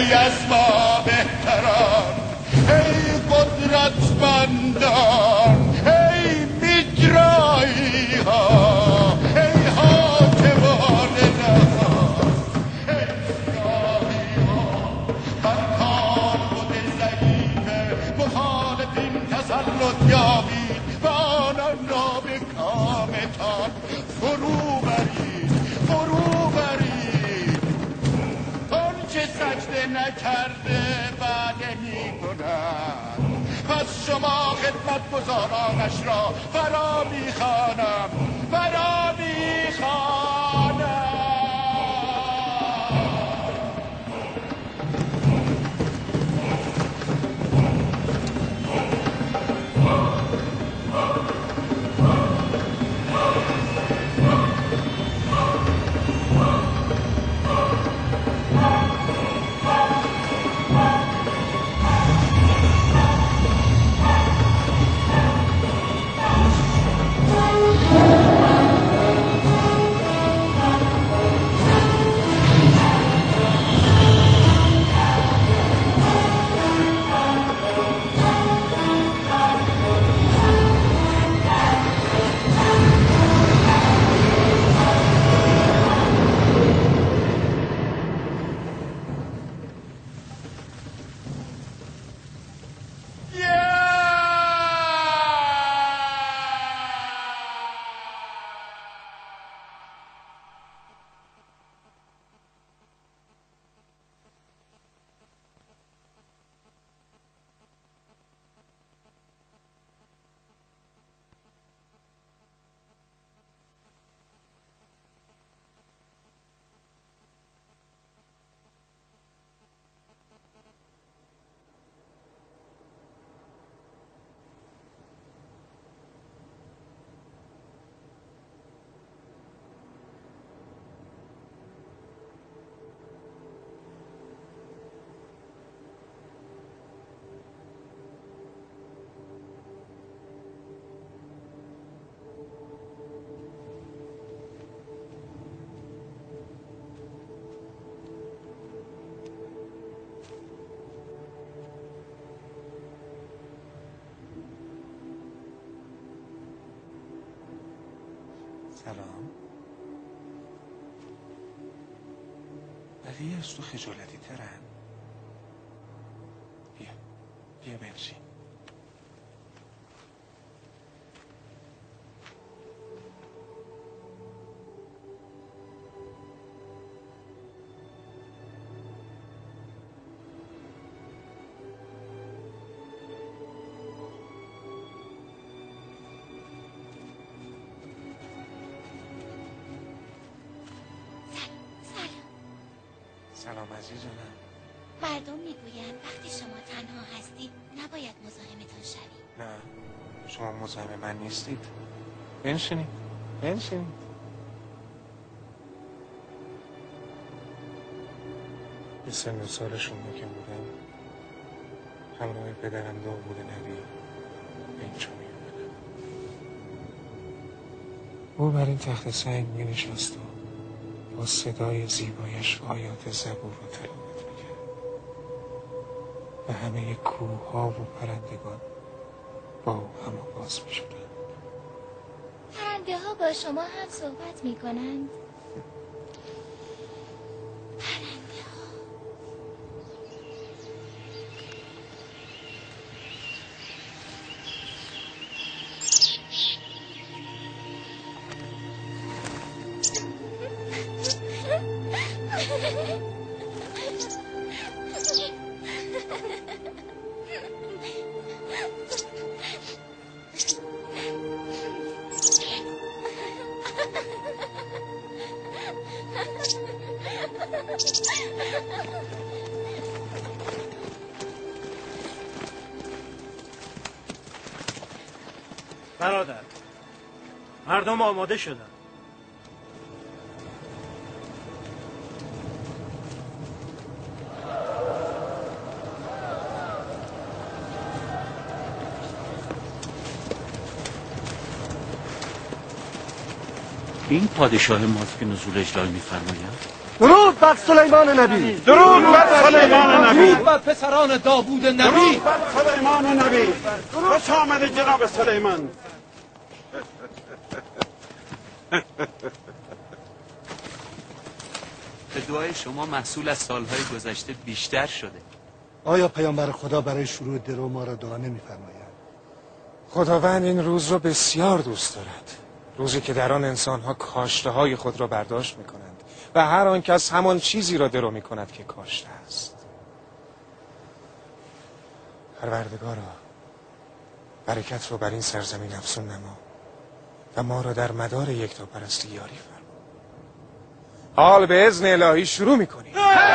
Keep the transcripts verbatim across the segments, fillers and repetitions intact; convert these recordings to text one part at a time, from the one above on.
ای از ما بهتران، ای قدرتمندان، ای میترایی ها، ای حاکمان نظام، ای سیاهی ها، بر کار بود ضعیف مخالفین تسلط یابید و آنان را به کامتان فرو برید، فرو برید. اون که سجده نکرده بله می کند، پس شما خدمتگزارانش را فرا می خوانم، فرا می خوانم. سلام. ولی از تو خجالتی ترن. بیا بیا بنشین. سلام عزیزم. مردم میگویند وقتی شما تنها هستید نباید مزاحمتان شوید. نه، شما مزاحم من نیستید. بنشینید بنشینید. به سن و سالشون که بودم همراه پدرم داوود نبی به اینجا می اومدم. او بر این تخت سنگ می نشست و با صدای زیبایش آیات زبور رو تلاوت میکرد و همه کوه ها و پرندگان با او هماواز میشدند. پرنده ها با شما هم صحبت میکنند؟ پرنده ها برادر، مردم آماده شدن. این پادشاه ماست که نزول اجلال می‌فرماید؟ درود! درود بر سلیمان نبی. درود بر سلیمان نبی. درود بر پسران داوود نبی. درود بر سلیمان نبی. خوش آمده جناب سلیمان. به دعای شما محصول از سالهای گذشته بیشتر شده. آیا پیامبر خدا برای شروع درو ما را دعا نمی‌فرماید؟ خداوند این روز را بسیار دوست دارد. روزی که در آن انسان‌ها کاشته های خود را برداشت می‌کنند و هر آن کس همان چیزی را درو می‌کند که کاشته است. پروردگارا، برکت رو بر این سرزمین افزون نما و ما را در مدار یکتاپرستی یاری فرما. حال به اذن الهی شروع می‌کنیم.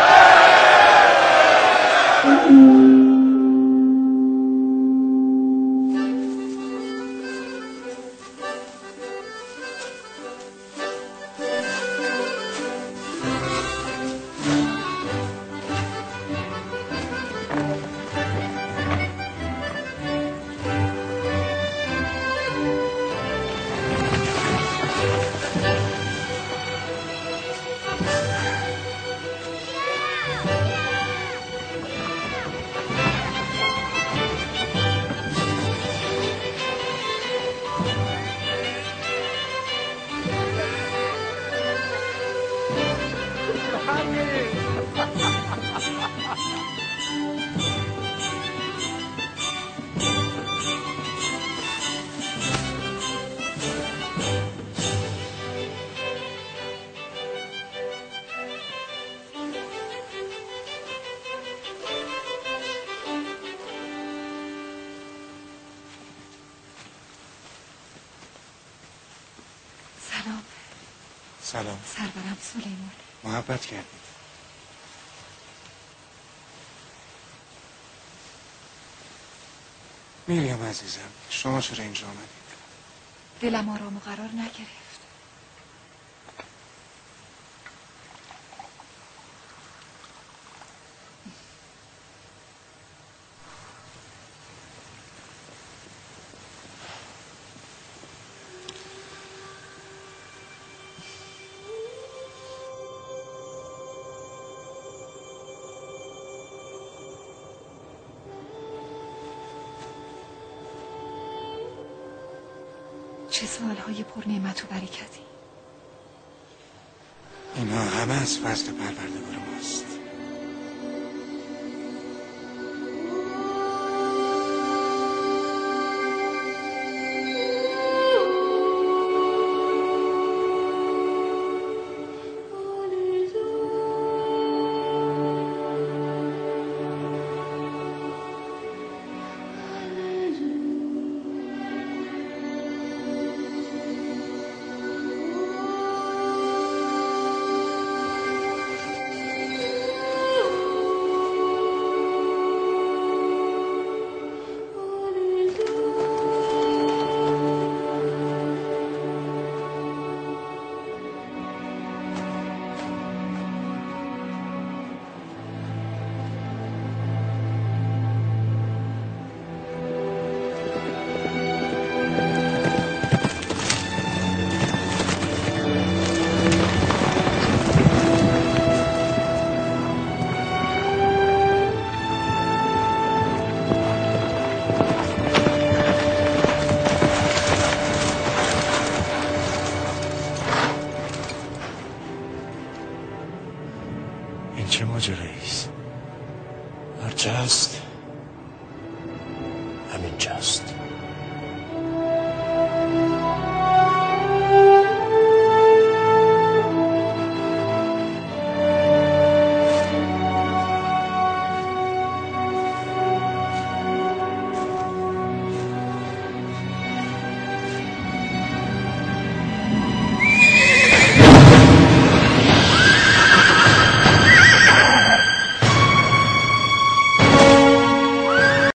سلام. سرورم سلیمان. محبت کردید. میریم عزیزم، شما چرا اینجا آمدید؟ دلم آرام و قرار نگرفت. چه سالهای پر نعمت و برکتی. اینا همه از فضل پروردگار ماست.